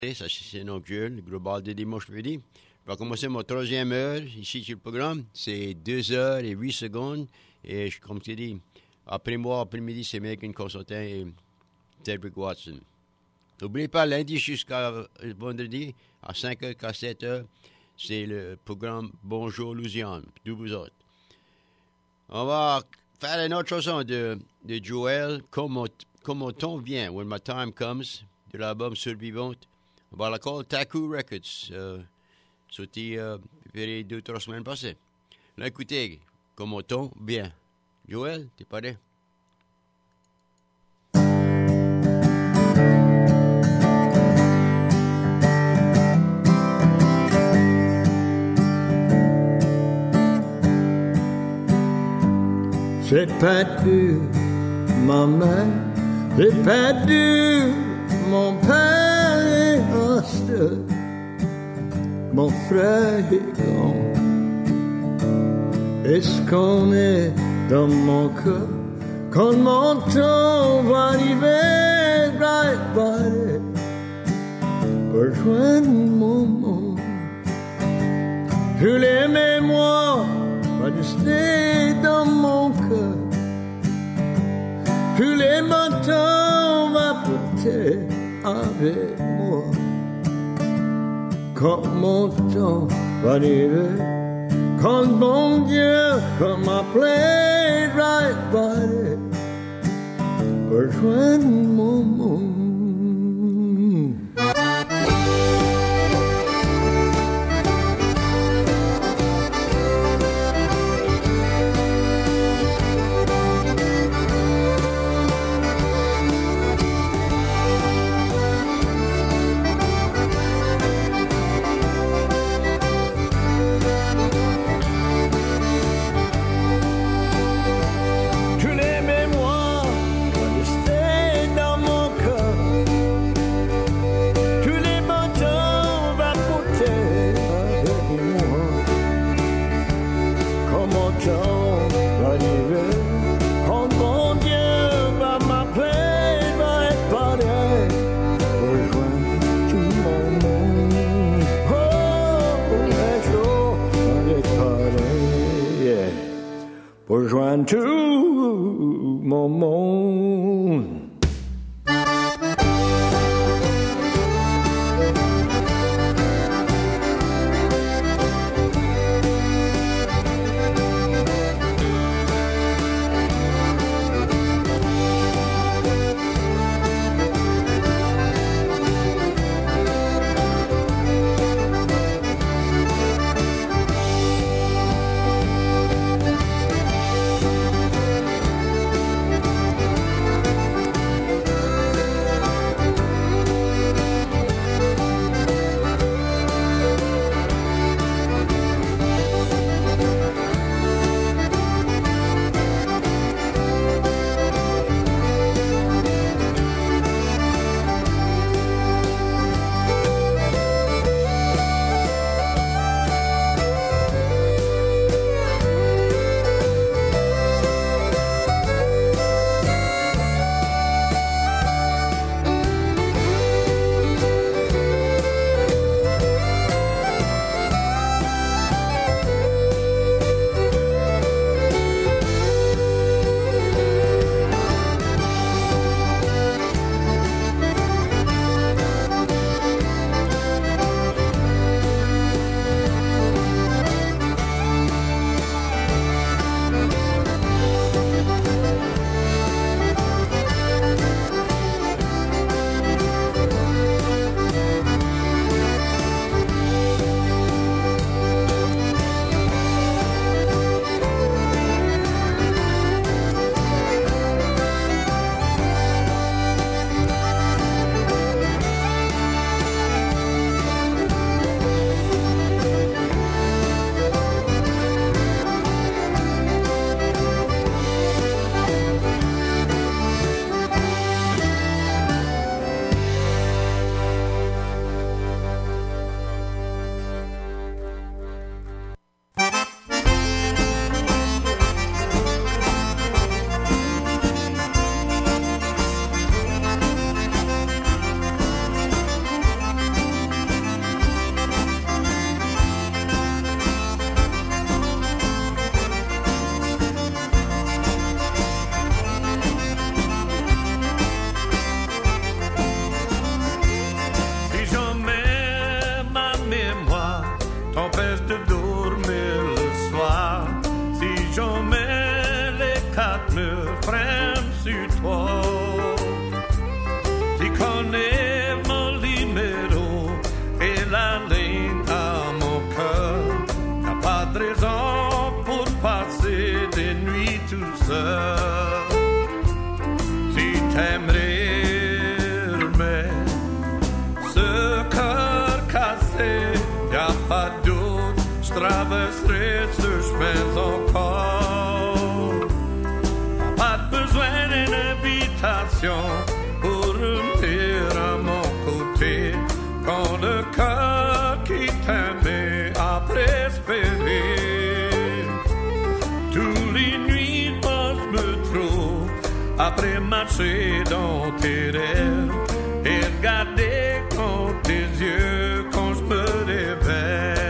Ça, c'est Nocturne, global de dimanche midi. Je vais commencer mon troisième heure ici sur le programme. C'est 2 heures et 8 secondes. Et comme tu dis, après moi, après-midi, c'est Megan Constantin et Cedric Watson. N'oubliez pas, lundi jusqu'à vendredi, à 5h, à 7h, c'est le programme Bonjour Louisiane, d'où vous autres. On va faire une autre chanson de Joël, Comme ton vient, When My Time Comes, de l'album Survivante. On va la call Taku Records, sorti 2-3 semaines passées. Là, écoutez, Comme ton vient. Joël, t'es prêt? J'ai perdu ma mère, j'ai perdu mon père, mon frère est grand. Est-ce qu'on est dans mon cœur quand mon temps va arriver, right, right, rejoindre mon monde? Je l'aimais moi, va rester dans mon cœur. Tous les matins va porter avec moi. Quand mon temps va arriver, quand mon Dieu va m'appeler, right, right, rejoindre mon monde. Tu l'aimais moi, va rester dans mon cœur. espérer. Tous les nuits passent me trop après marcher dans tes rêves et regarder dans tes yeux quand je me réveille.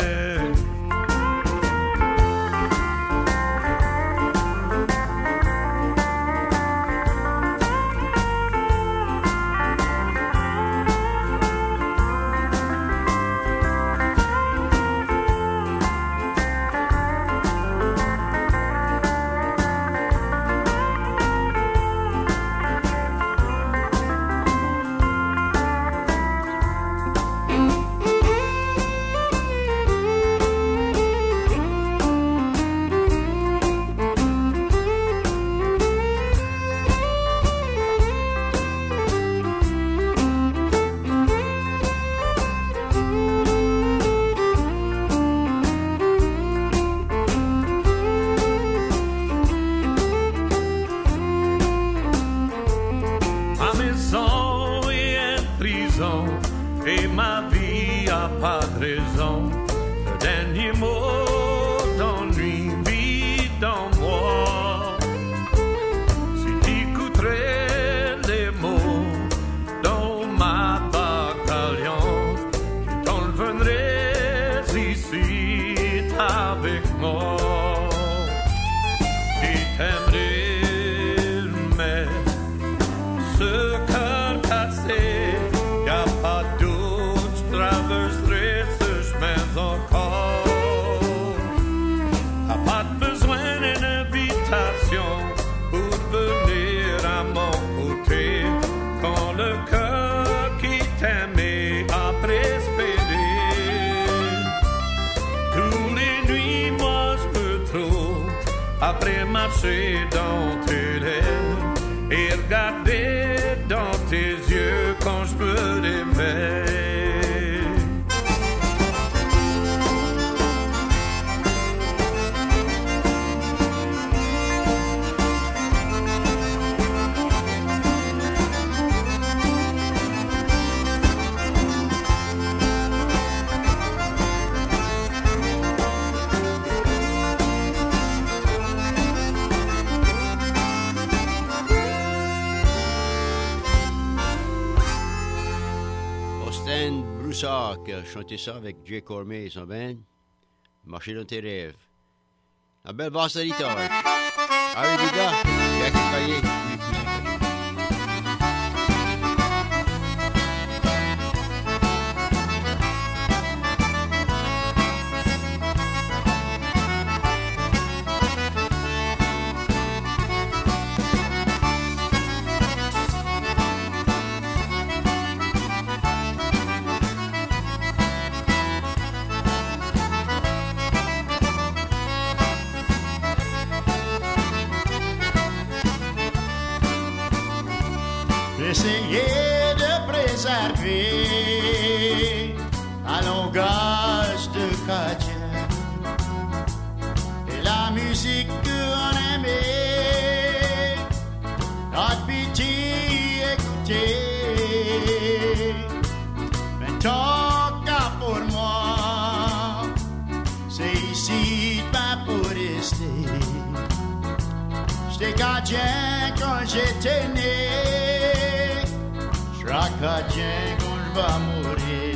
Et ma vie a pas de raison. Le dernier mot d'ennui vit dans moi. Si tu écouterais les mots dans ma bataillon, tu t'enlèverais ici avec moi. Tu t'aimerais, mais ce cœur cassé, y'a pas de traverserai ce chemin encore. T'as pas besoin d'une invitation pour venir à mon côté quand le cœur qui t'aimait a prospéré. Tous les nuits, moi je peux trop après marcher dans tes lèvres et regarder dans tes yeux quand je me réveille. Broussard qui a chanté ça avec Jay Cormier et son band, Marcher dans tes rêves. La belle basse à guitare. Allez les gars, Jacques Caillé. Essayer de préserver un langage de chrétien et la musique qu'on aimait, notre pitié écouter. Mais tant qu'à pour moi, c'est ici pas pour rester. J'étais gardien quand j'étais né. Rakadien quand je vais mourir.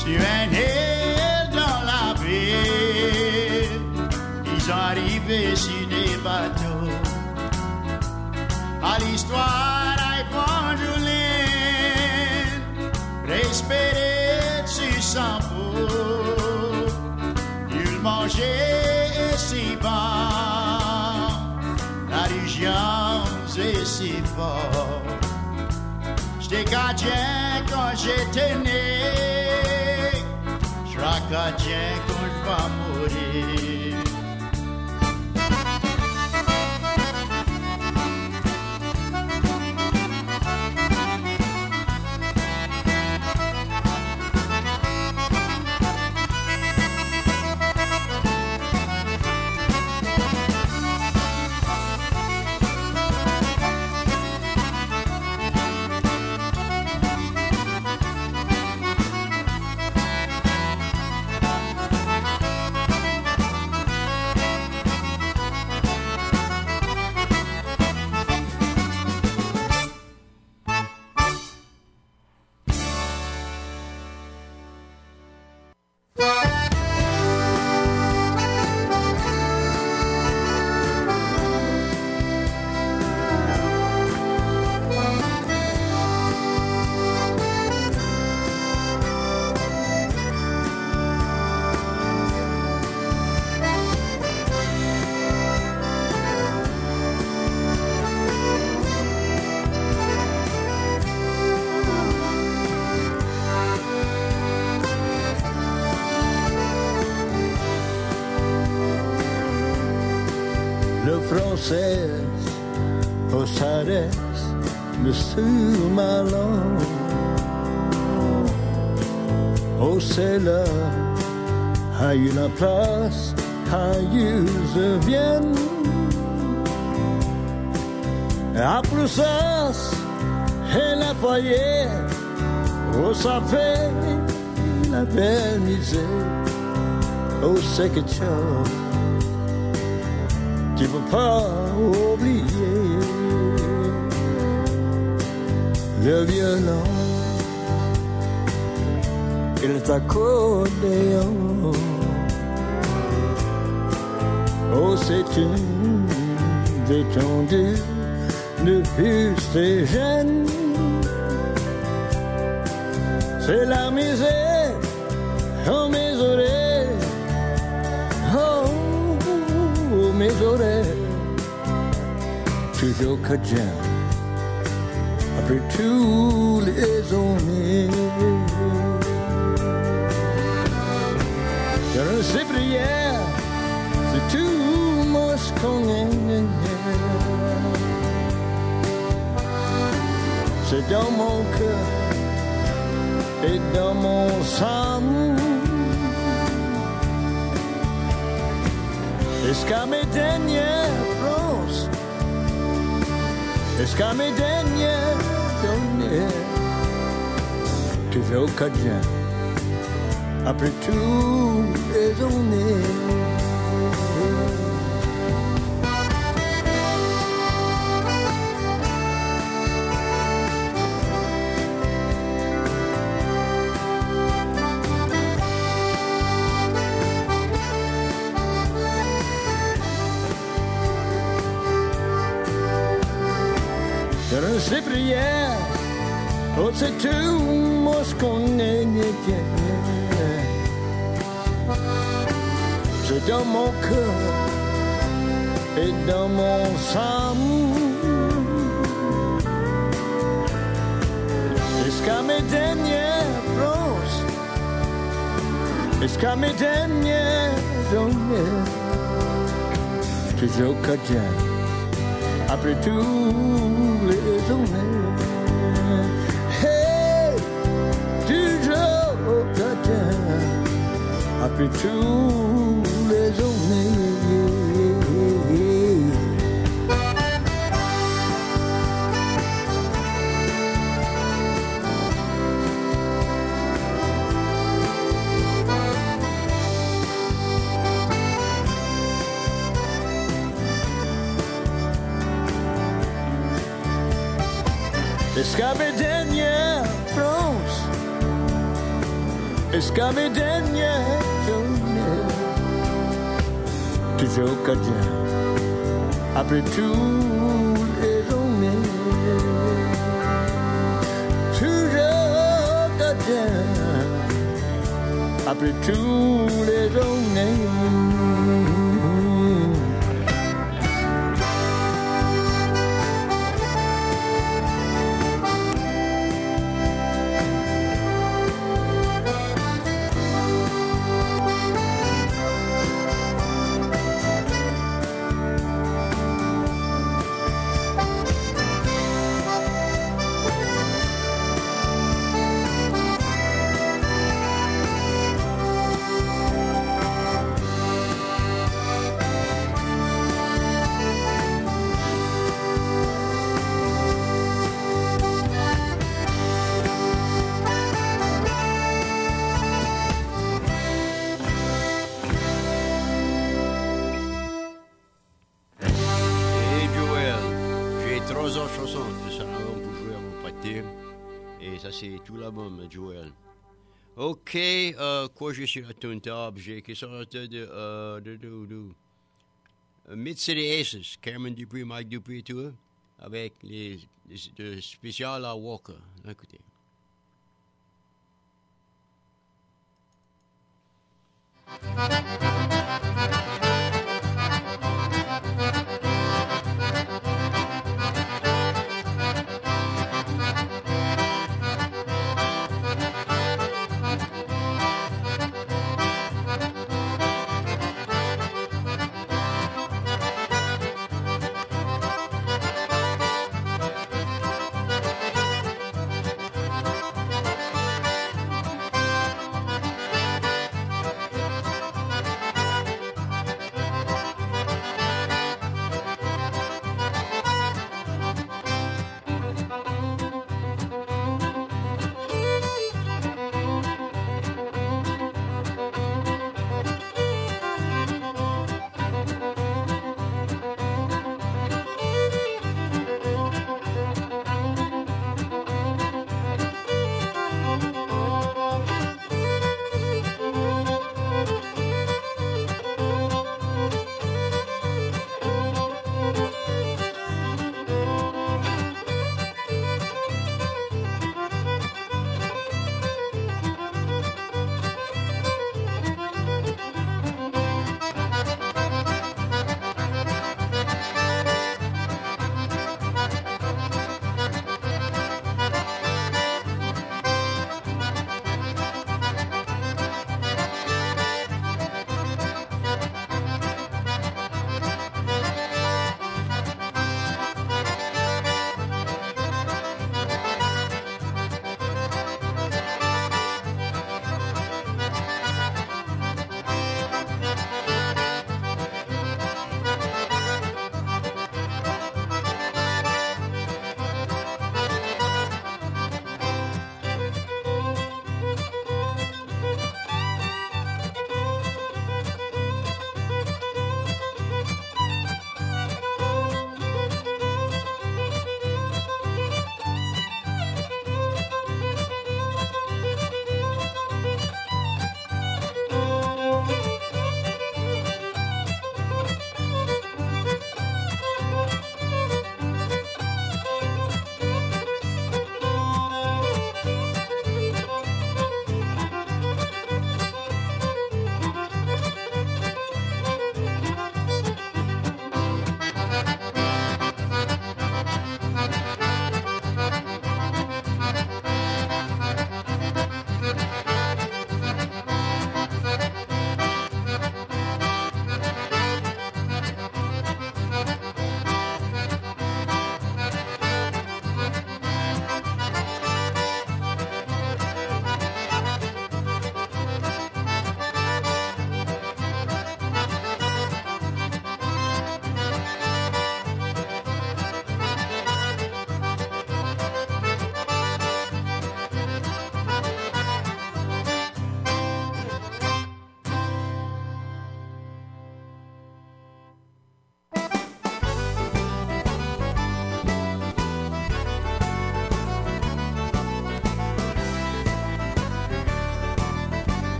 sur un île dans la baie. Ils sont arrivés sur des bateaux. À l'histoire, Evangeline, respiré sur son peau. Il mangeait si bon, la région est si fort. J'étais gardien quand j'étais né, je serai gardien quand je vais mourir. Française, oh ça reste le sur ma langue. Oh c'est là, à une place, à je viens. Après ça, et la paillette, oh ça fait la belle misère. Oh c'est que tu peux pas oublier le violon et l'accordéon. Oh, c'est une détendue depuis tes jeunes. C'est la misère dans mes oreilles. Oh, mes oreilles, toujours cadien, après tous les années. Dans ces prières, c'est tout moi ce qu'on est. C'est dans mon cœur et dans mon sang. Jusqu'à mes dernières bronzes, jusqu'à mes dernières journées, toujours cadien, après tous les années. Ces prières, oh c'est tout moi ce qu'on est. C'est dans mon cœur et dans mon sang. Jusqu'à mes dernières bronzes, jusqu'à mes dernières journées, toujours cadien, après tout les années. Hey, toujours cadien, après tout les années. Jusqu'à mes dernières bronzes, jusqu'à mes dernières journées. Toujours gardien, après tout les journées. Toujours gardien, après tout les journées. C'est tout l'album, Joël. OK, quoi j'ai sur la table? J'ai qui sorte de Mid-City Aces, Cameron Dupree, Mike Dupree et tout, avec les spécial à Walker. Écoutez.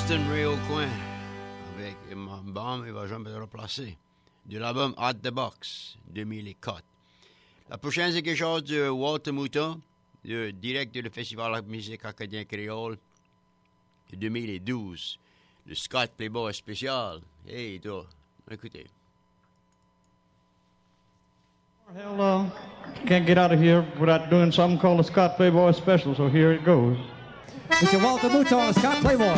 Boston Ray au coin. Avec mon bombe, il va jamais me replacer. De l'album Out the Box, 2004. La prochaine, c'est quelque chose de Walter Mouton, direct du Festival de la musique acadien créole, de 2012. Le Scott Playboy spécial. Hey, toi, écoutez. Hell, can't get out of here without doing something called the Scott Playboy Special, so here it goes. Mr. Walter Mouton, Scott Playboy.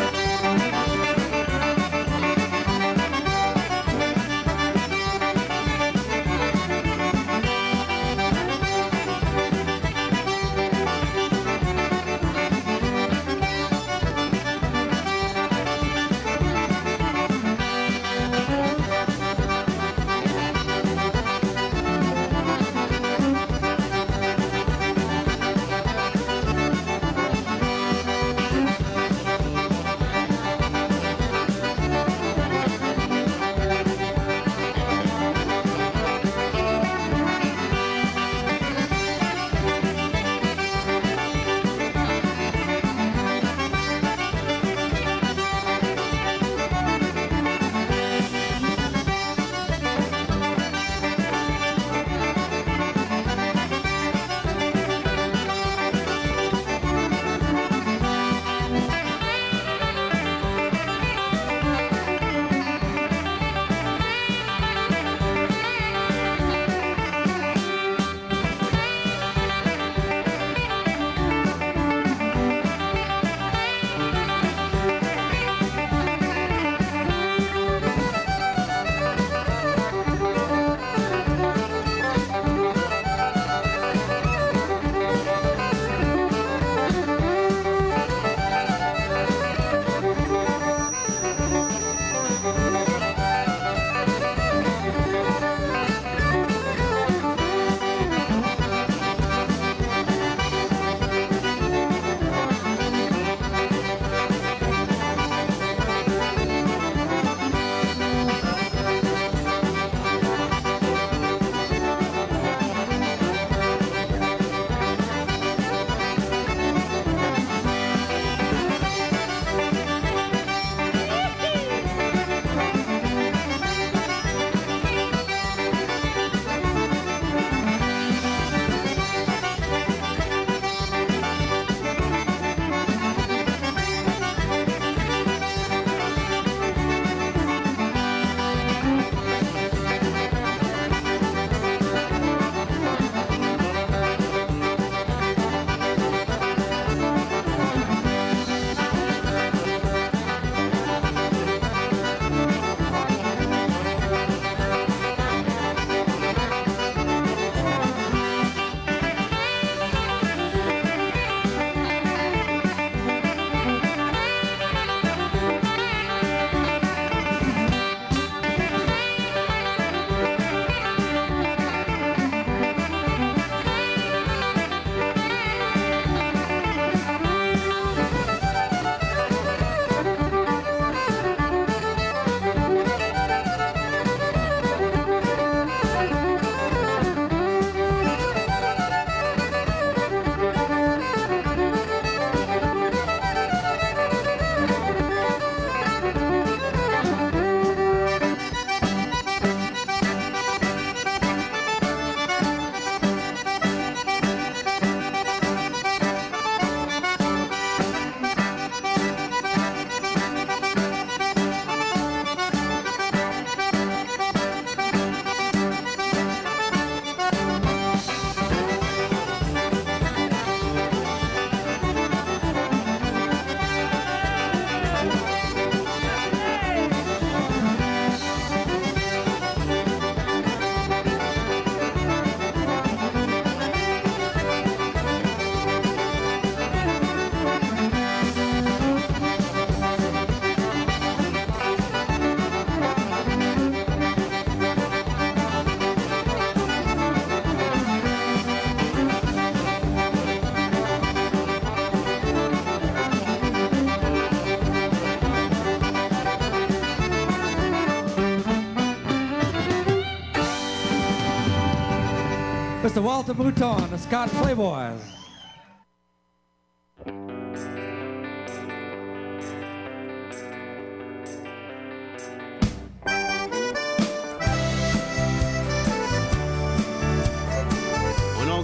Mr. Walter Mouton, the Scott Playboys.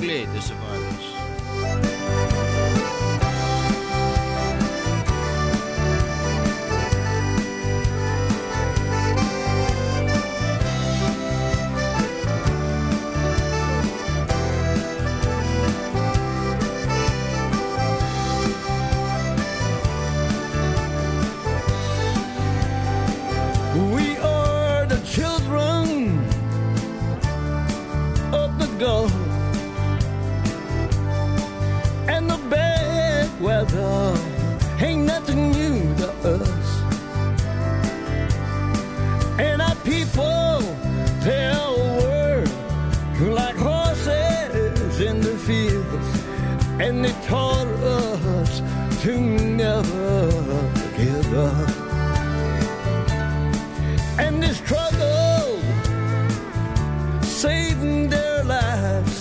anglais de Survivors. We are the children of the Gulf, and the bad weather ain't nothing new to us. And our people tell the world like horses in the fields, and they taught us to never give up. And they struggled, saving their lives,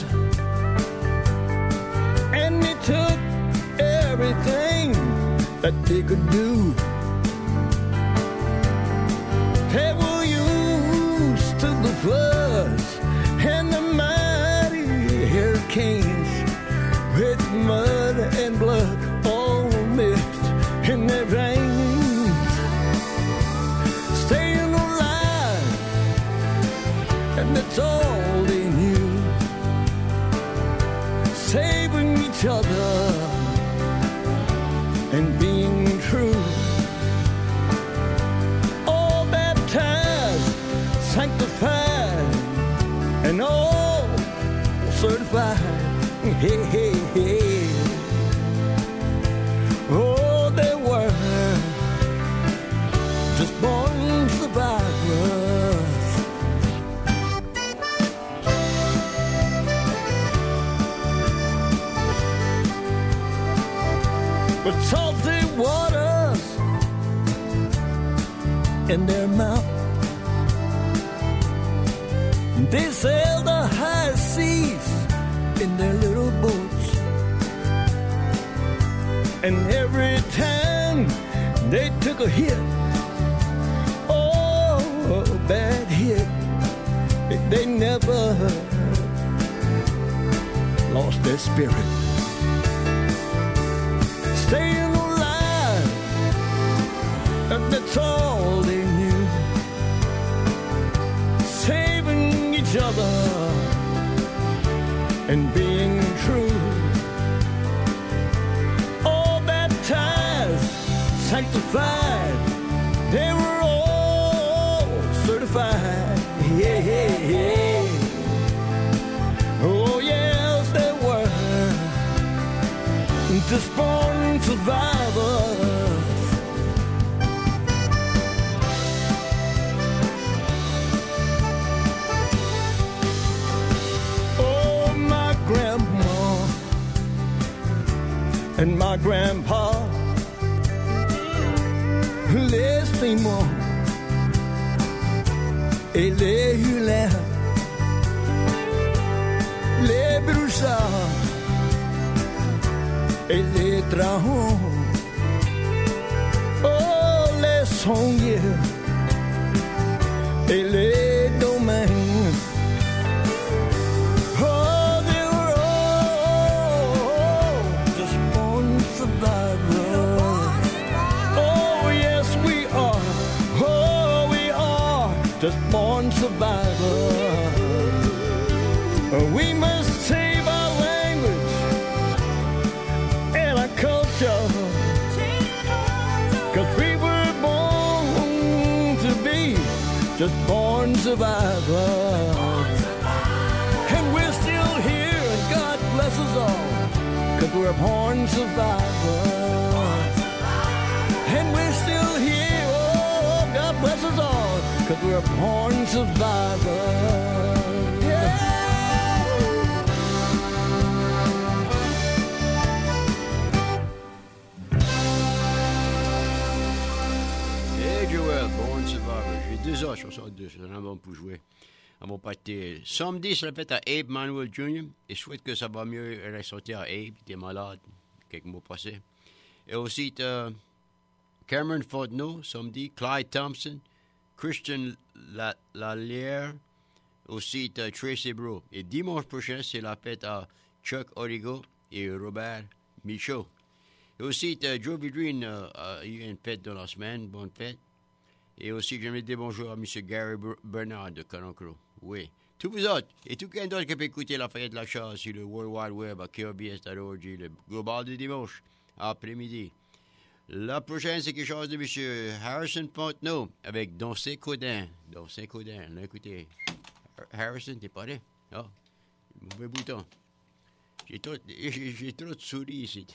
and they took everything that they could do. They were used to the floods and the mighty hurricanes, with mud and blood all mixed in their veins. Staying alive, and that's all they knew. Saving each other and being true. All baptized, sanctified, and all certified. Hey, hey, hey. Oh, they were just born survivors. With salty waters in their mouth, they sail the high seas in their little boats. And every time they took a hit, a bad hit, they never lost their spirit. Staying alive, and that's all they knew. Saving each other and being true. All baptized, sanctified, they were all certified. Yeah, yeah, yeah. Oh yes, they were just born survivors. Oh, my grandma and my grandpa, laissez-moi et les Hulins, les Brouchards et les Trahons, oh, les Sonniers et les Domaines. Oh, they were all just born survivors. Oh, yes, we are. Oh, we are just born survivors. We must save our language and our culture, 'cause we were born to be just born survivors. And we're still here, and God bless us all, 'cause we're born survivors. And we're still here, oh, God bless us all, 'cause we're born survivors. Yeah. Hey Joel, Born Survivor. J'ai 2 heures sur ça, c'est un bon pour jouer. À mon party. Samedi, c'est la fête à Abe Manuel Jr. Et je souhaite que ça va mieux ressortir à Abe. Il était malade quelques mois passés. Et aussi, Cameron Fontenot, samedi. Clyde Thompson. Christian Lallière. Aussi, Tracy Bro. Et dimanche prochain, c'est la fête à Chuck Origo et Robert Michaud. Et aussi, Joe Vidrine a eu une fête dans la semaine, bonne fête. Et aussi, j'aimerais dire bonjour à M. Gary Bernard de Canoncro. Oui. Tous vous autres, et tout quelqu'un d'autre qui peut écouter la fête de la chasse sur le World Wide Web à KBS.org, le Global de dimanche, après-midi. La prochaine, c'est quelque chose de M. Harrison Fontenot avec Danser Codin. Danser Codin, là, écoutez. Harrison, t'es pas là? Ah, mauvais bouton. J'ai trop de souris ici.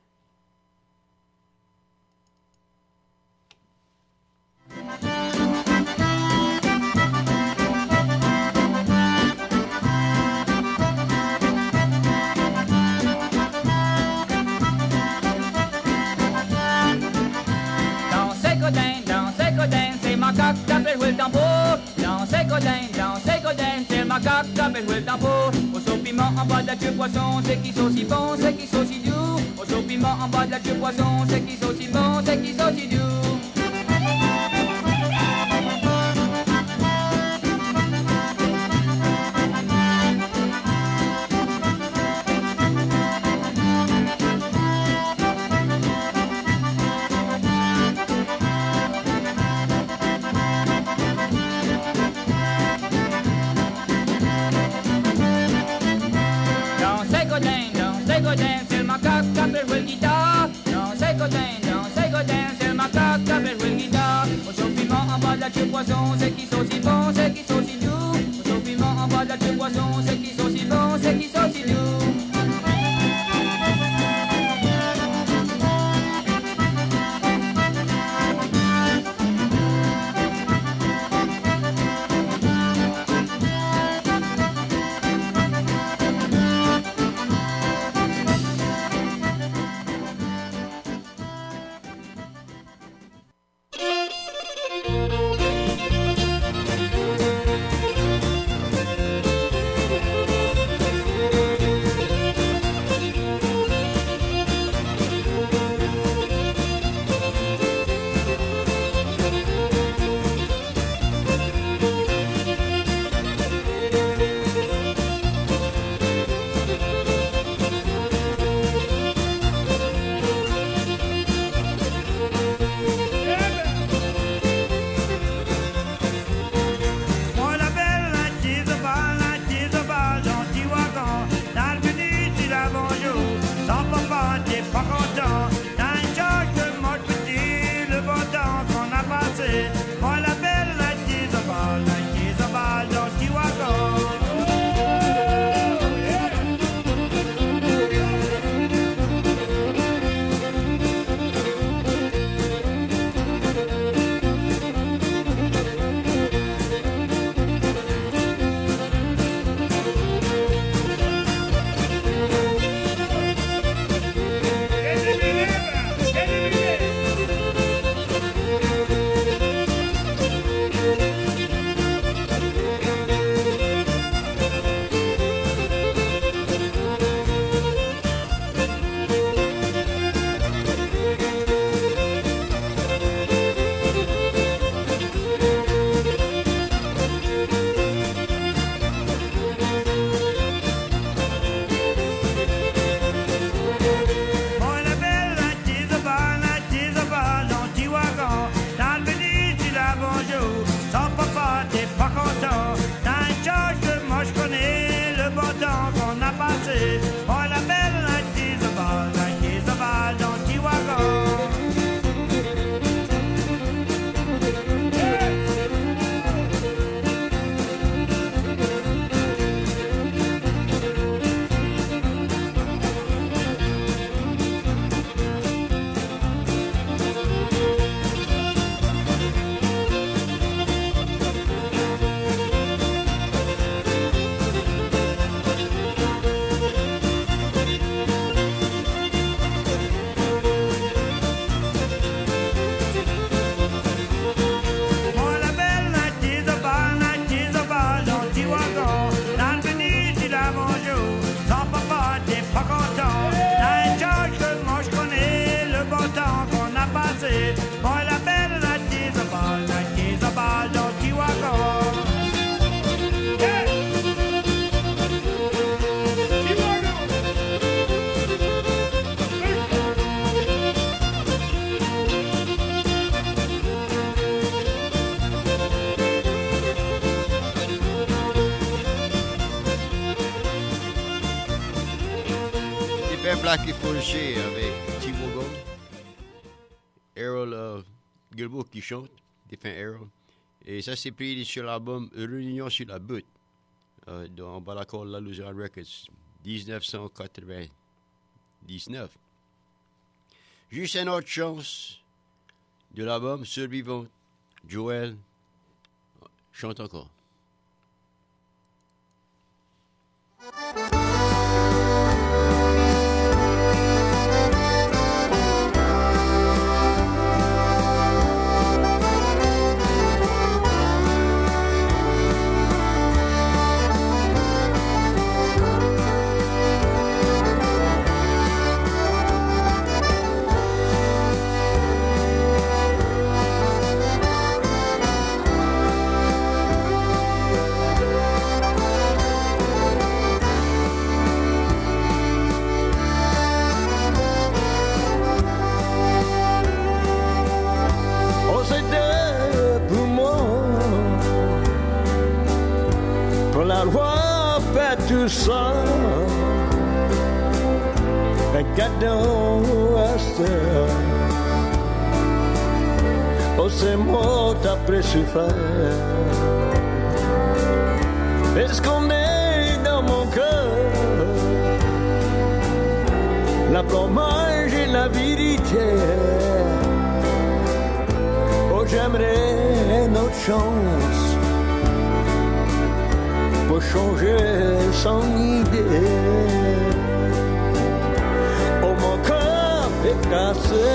C'est ma coque t'appelle jouer le tambour. Dans ses codins, c'est ma coque t'appelle jouer le tambour. Au saut piment en bas de la queue poisson, c'est qui sont si bon, c'est qui sont si doux. Au saut piment en bas de la queue poisson, c'est qui sont si bon, c'est qui sont si doux. C'est ma coque t'appelle jouer le guitare. Dans ses codins, c'est ma coque t'appelle jouer le guitare. Au saut piment en bas de la queue poisson, c'est qui sont si bons, c'est qui sont si doux. Au saut piment en bas de la queue poisson, c'est qui sont si bons, c'est qui sont si doux. fait Blackie Fauché avec T-Wogo. Errol Gilbo qui chante, défunt Errol. Et ça, c'est pris sur l'album Réunion sur la butte, dans Balacol La Luzerne Records, 1999. Juste une autre chance de l'album Survivant, Joël chante encore. Tout ça, regardons à cette. Oh, c'est moi d'après souffert. Est-ce qu'on est dans mon cœur la promesse et la vérité? Oh, j'aimerais notre chance pour changer son idée. Oh, mon cœur est cassé,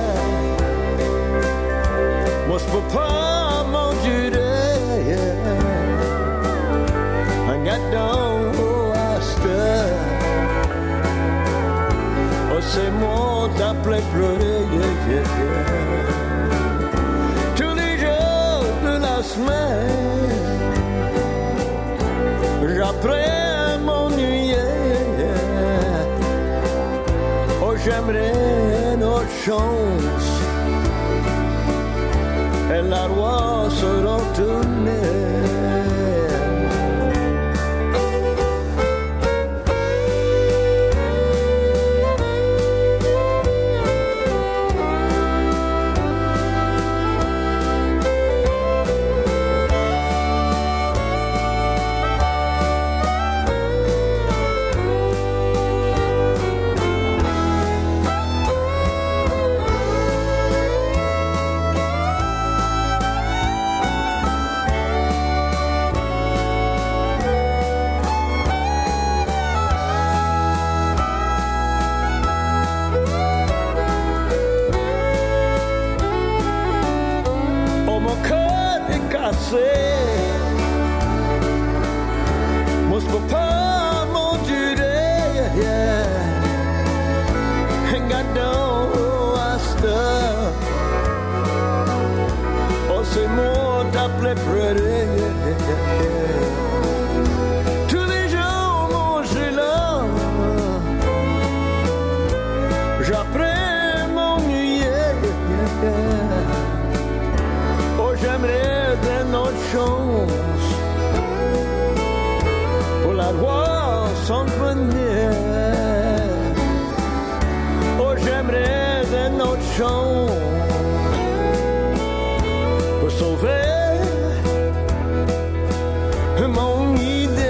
moi je peux pas m'endurer. Regardons à cette. Oh, c'est moi d'appeler pleurer. Tous les jours de la semaine, j'apprends m'ennuyer. Oh, j'aimerais notre chance et la loi se retourner. Moi je peux pas m'endurer. Regardons à cette. Oh, c'est moi d'appeler pleurer. Tous les jours moi je suis là, j'apprends m'ennuyer. Oh, j'aimerais une autre chance pour la voir s'en venir. Oh, j'aimerais une autre chance pour sauver mon idée.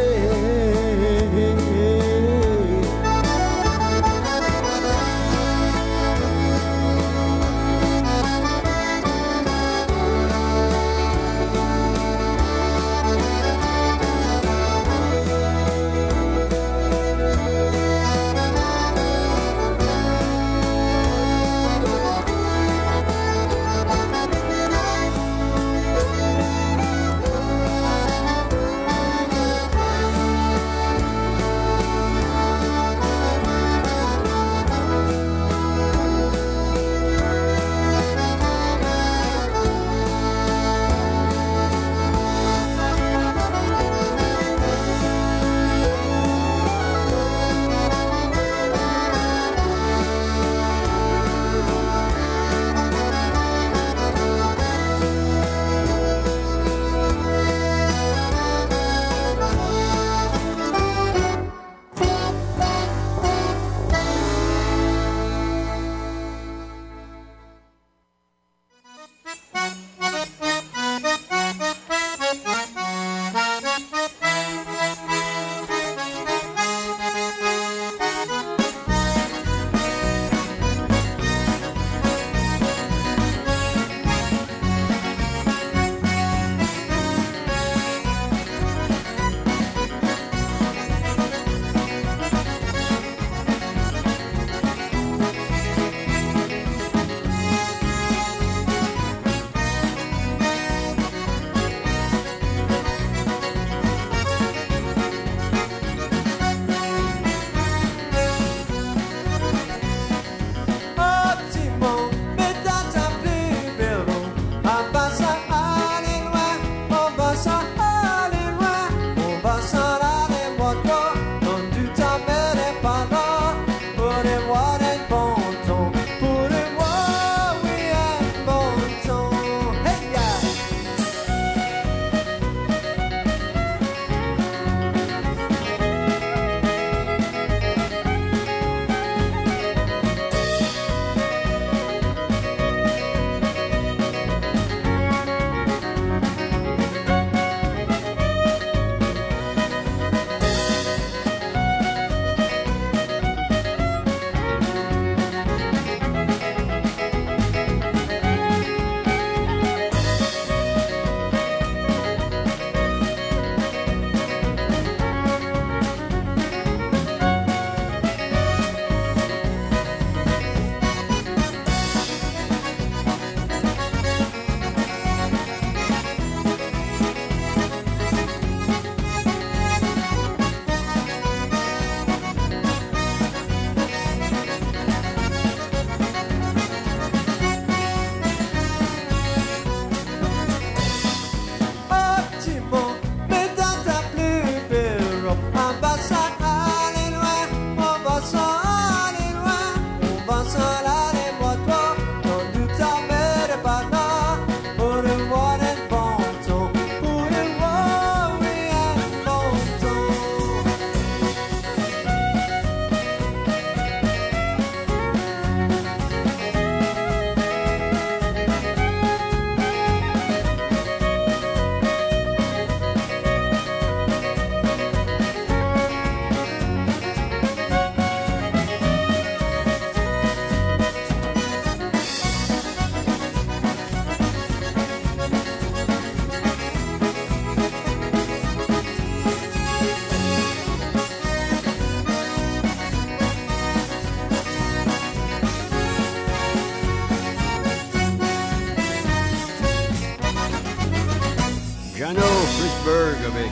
Pittsburgh avec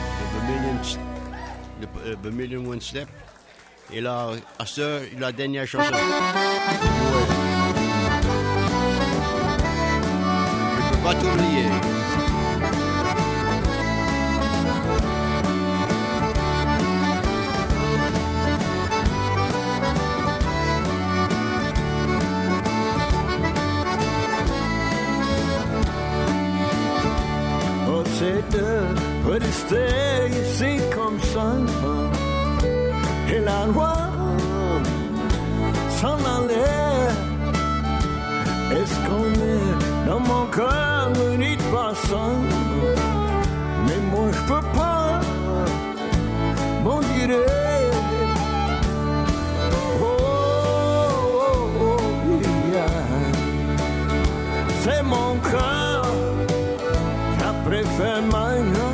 The Million One Step. Et là, à ça, la dernière chanson. Ouais. Je peux pas t'oublier. Peut rester ici comme ça et la loi s'en aller. Est-ce qu'on est dans mon cœur, me dites pas ça, mais moi je peux pas m'en dire. C'est mon cœur qui préfère ma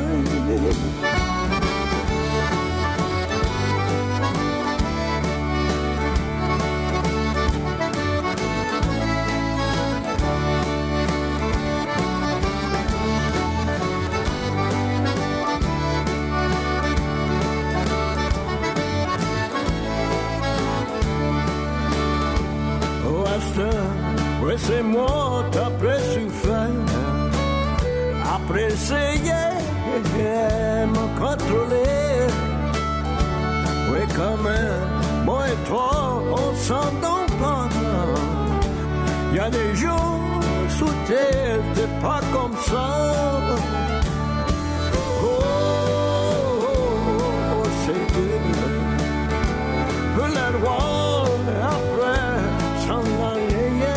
ouais, c'est moi t'après souffert, après essayer me contrôler. Ouais, quand même, moi et toi, on s'entend pas. Y a des jours sous terre, t'es pas comme ça. Oh, oh, oh, c'est dur. Peut la voir après s'en aller.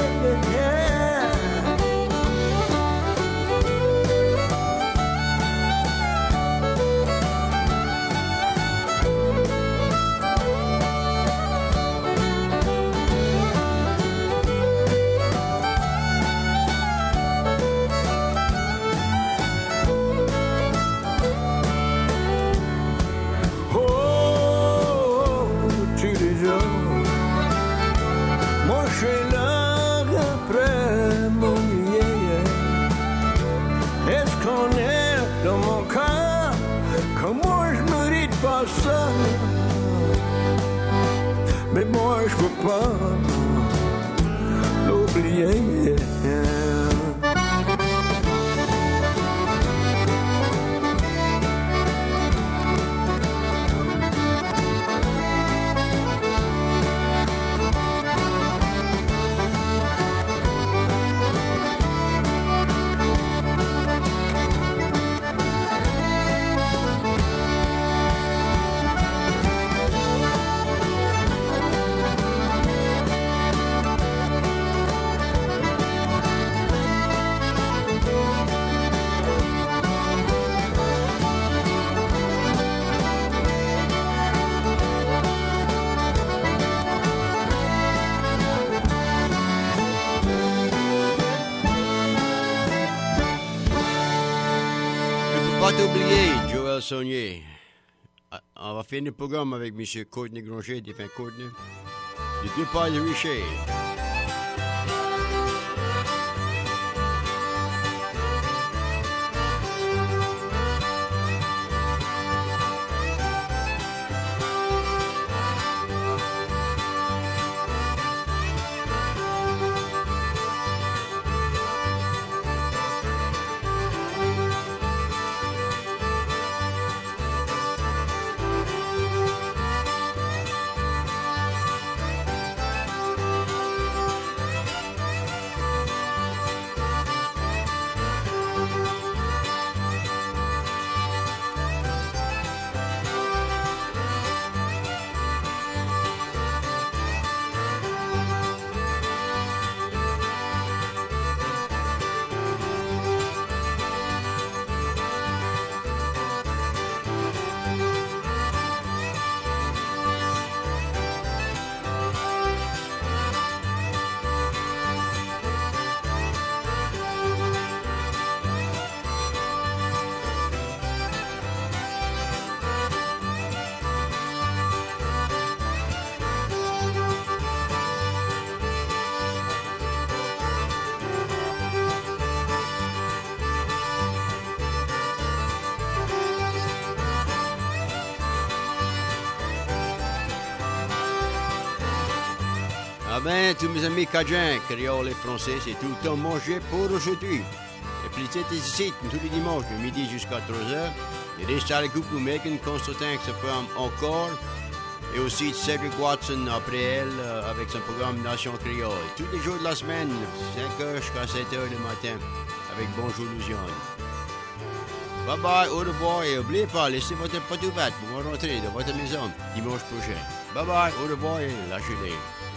Mais moi je peux pas l'oublier. Pas t'oublier, Joël Saunier. On va finir le programme avec M. Courtney Granger, défunt Courtney, de Deux Pailles de Richer. Ah ben, tous mes amis cajuns, créoles et français, c'est tout le temps mangé pour aujourd'hui. Le plaisir est ici tous les dimanches de midi jusqu'à 3h. Et des Charlie Coucou, Megan Constantin qui se forme encore. Et aussi Cedric Watson après elle avec son programme Nation Créole. Tous les jours de la semaine, 5h jusqu'à 7h le matin avec Bonjour Louisiane. Bye bye, au revoir et n'oubliez pas, laissez votre porte ouverte pour rentrer dans votre maison dimanche prochain. Bye bye, au revoir et lâchez-les.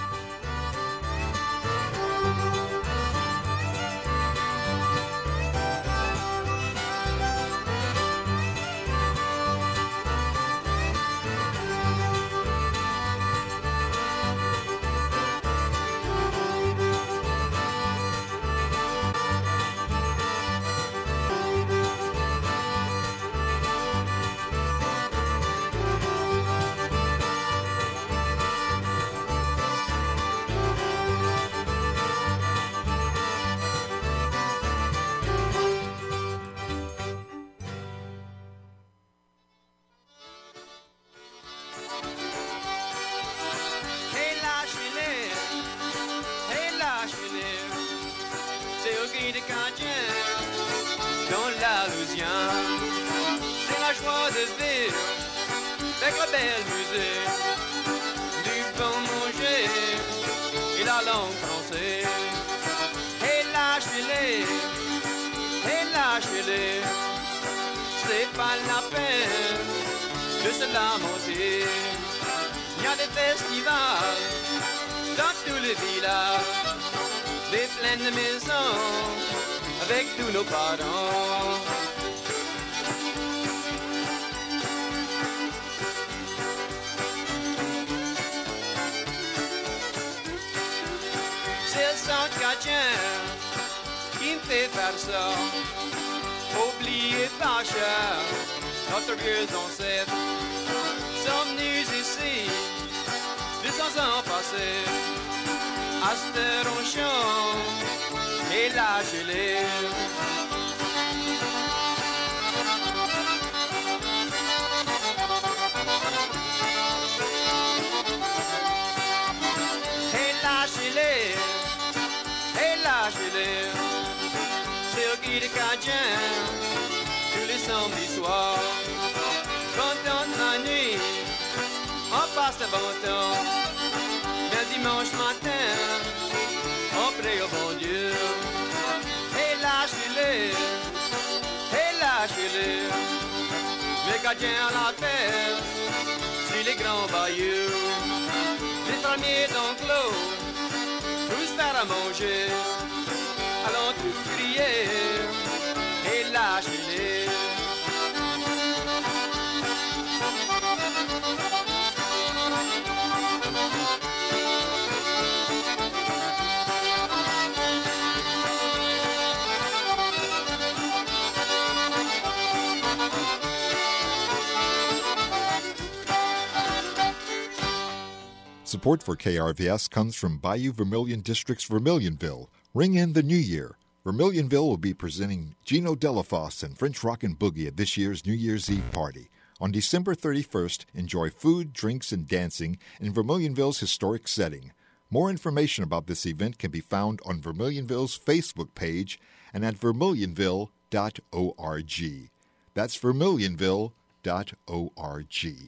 Avec la belle musique, du bon manger et la langue française. Et lâchez-les, c'est pas la peine de se lamenter. Il y a des festivals dans tous les villages, des pleines maisons avec tous nos parents. Qui me fait faire ça? Oubliez pas cher, notre vieux ancêtre sont venus ici 200 ans passés. À cette heure on chante et lâchez-les. C'est au Guy de Cajun, tous les samedis soirs. Quand on la nuit, on passe le bon temps. Mais dimanche matin, on prie au bon Dieu. Et lâchez-les, les Cajuns à la terre, sur les grands bayous. Les fermiers d'enclos, tous faire à manger. Allons tous crier et lâchez-les. Support for KRVS comes from Bayou Vermilion District's Vermilionville. Ring in the new year. Vermilionville will be presenting Gino Delafosse and French Rockin' Boogie at this year's New Year's Eve party. On December 31st, enjoy food, drinks, and dancing in Vermilionville's historic setting. More information about this event can be found on Vermilionville's Facebook page and at vermilionville.org. That's vermilionville.org.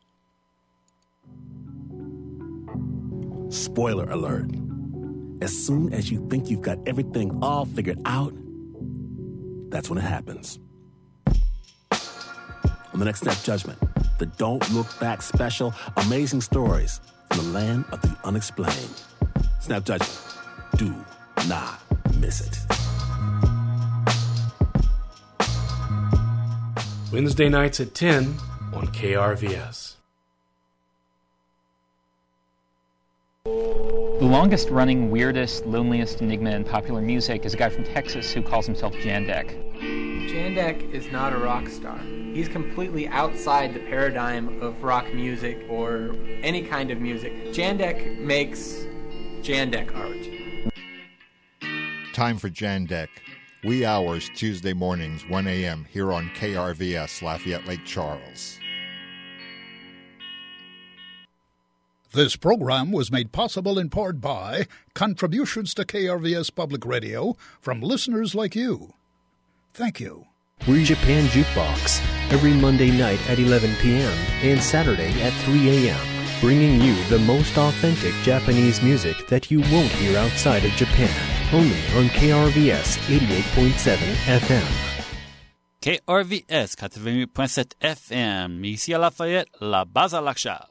Spoiler alert. As soon as you think you've got everything all figured out, that's when it happens. On the next Snap Judgment, the Don't Look Back special, amazing stories from the land of the unexplained. Snap Judgment. Do not miss it. Wednesday nights at 10 on KRVS. The longest-running, weirdest, loneliest enigma in popular music is a guy from Texas who calls himself Jandek. Jandek is not a rock star. He's completely outside the paradigm of rock music or any kind of music. Jandek makes Jandek art. Time for Jandek. Wee hours Tuesday mornings, 1 a.m. here on KRVS, Lafayette Lake Charles. This program was made possible in part by contributions to KRVS Public Radio from listeners like you. Thank you. We're Japan Jukebox, every Monday night at 11 p.m. and Saturday at 3 a.m., bringing you the most authentic Japanese music that you won't hear outside of Japan, only on KRVS 88.7 FM. KRVS 88.7 FM, ici à Lafayette, la base à l'achat.